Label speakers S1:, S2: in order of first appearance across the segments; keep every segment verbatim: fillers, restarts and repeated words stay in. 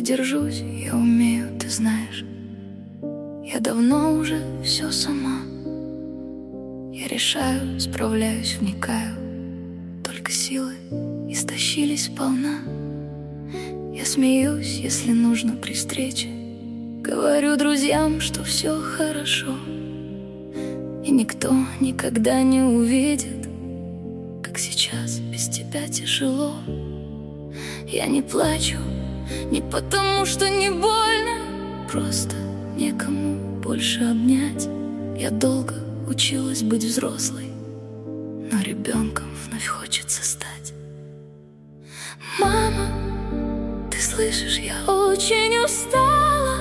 S1: держусь, я умею, ты знаешь. Я давно уже все сама. Я решаю, справляюсь, вникаю. Только силы истощились сполна. Я смеюсь, если нужно при встрече. Говорю друзьям, что все хорошо. И никто никогда не увидит, как сейчас без тебя тяжело. Я не плачу, не потому что не больно, просто некому больше обнять. Я долго училась быть взрослой, но ребенком вновь хочется стать. Мама, ты слышишь, я очень устала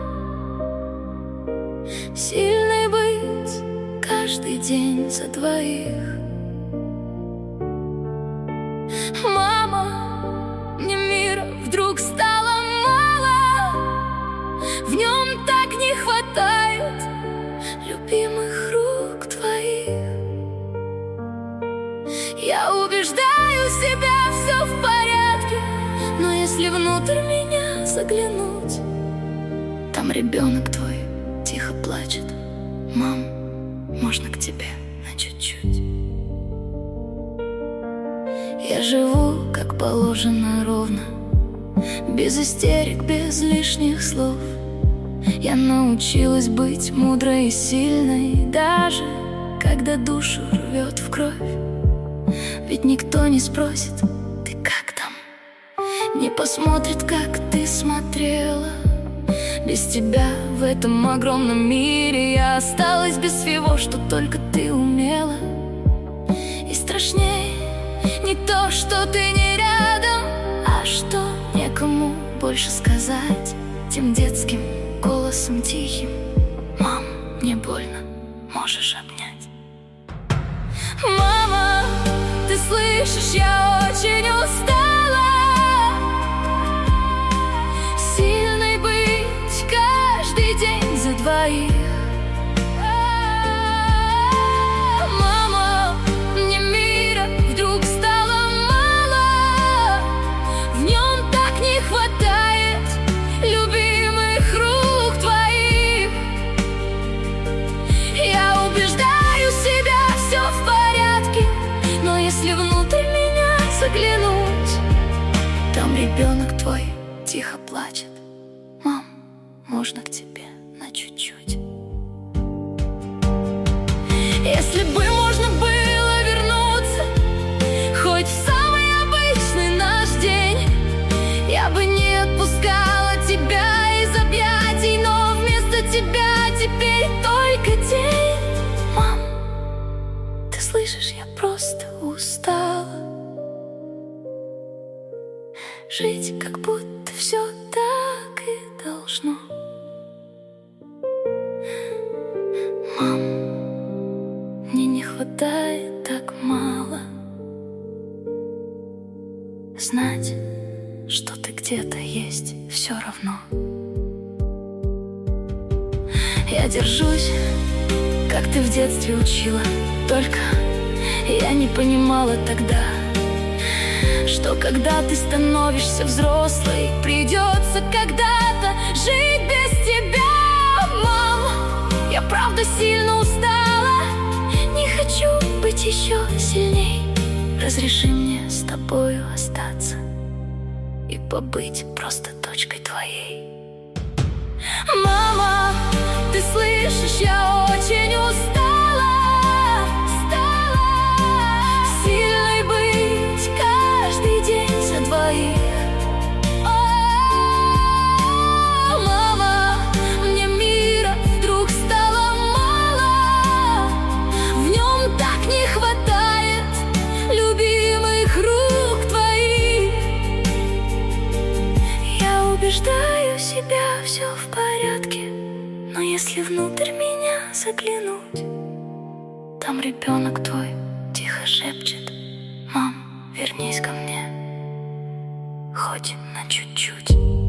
S1: сильной быть каждый день за двоих. Мама, мне мира вдруг стало мало, в нем так не хватает любимых рук твоих. Я убеждаю себя, все в порядке, но если внутрь меня заглянуть, там ребенок твой тихо плачет. Мам, можно к тебе на чуть-чуть? Я живу, как положено, ровно, без истерик, без лишних слов. Я научилась быть мудрой и сильной, даже когда душу рвет в кровь. Ведь никто не спросит, ты как там, не посмотрит, как ты смотрела. Без тебя в этом огромном мире я осталась без всего, что только ты умела. И страшнее не то, что ты не рядом, а что некому больше сказать тем детским голосом тихим. Мам, мне больно, можешь обнять. Мама, ты слышишь, я очень устала сильной быть каждый день за двоих. Мама, мне мира вдруг стало мало, в нем так не хватает любимых рук твоих. Я убеждаю себя, все в порядке, но если внутрь меня заглянуть, там ребенок твой тихо плачет. Мам, можно к тебе на чуть-чуть? Если бы можно было вернуться хоть в самый обычный наш день, я бы не отпускала тебя из объятий, но вместо тебя теперь только день. Мам, ты слышишь, я просто устала жить, как будто все так и должно. Мам, мне не хватает так мало знать, что ты где-то есть все равно. Я держусь, как ты в детстве учила, только я не понимала тогда, что когда ты становишься взрослой, придется когда-то жить без тебя. Мам, я правда сильно устала, не хочу быть еще сильней. Разреши мне с тобою остаться и побыть просто дочкой твоей. Мама, ты слышишь, я очень устала, устала сильной быть каждый день за двоих. О, мама, мне мира вдруг стало мало, в нем так не хватает любимых рук твоих. Я убеждаю себя, все в порядке, но если внутрь меня заглянуть, там ребенок твой тихо шепчет. Мам, вернись ко мне хоть на чуть-чуть.